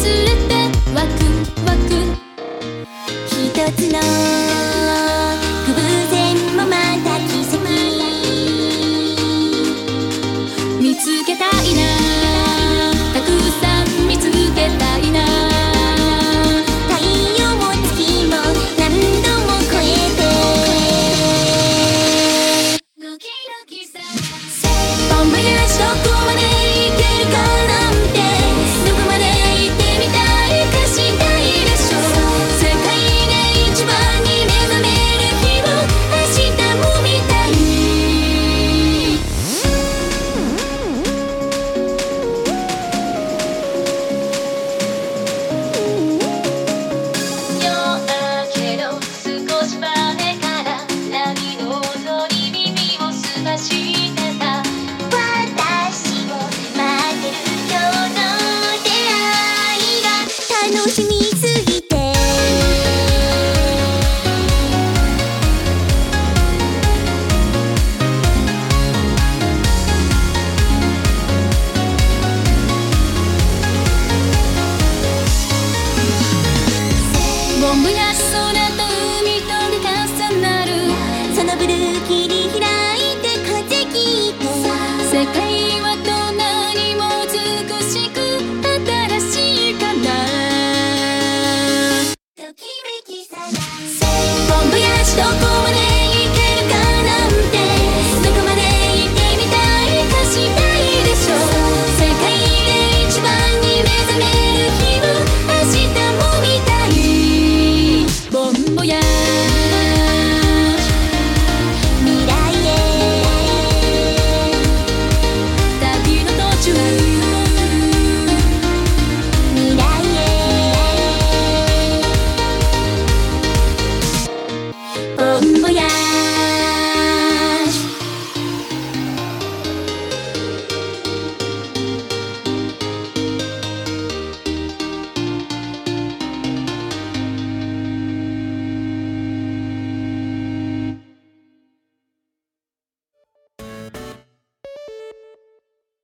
れてワクワク。 一つの偶然もまた奇跡。 見つけたいな、たくさん見つけたいな。 太陽も月も何度も超えてドキドキさ。ボンボヤシどこまで行けるかなんて、どこまで行ってみたいかしたいでしょ。世界で一番に目覚める日を明日も見たい。夜だけど少し前から波の音に耳を澄ましてた。 私を待ってる今日の出会いが楽しみすぎて。 ボンボヤソナ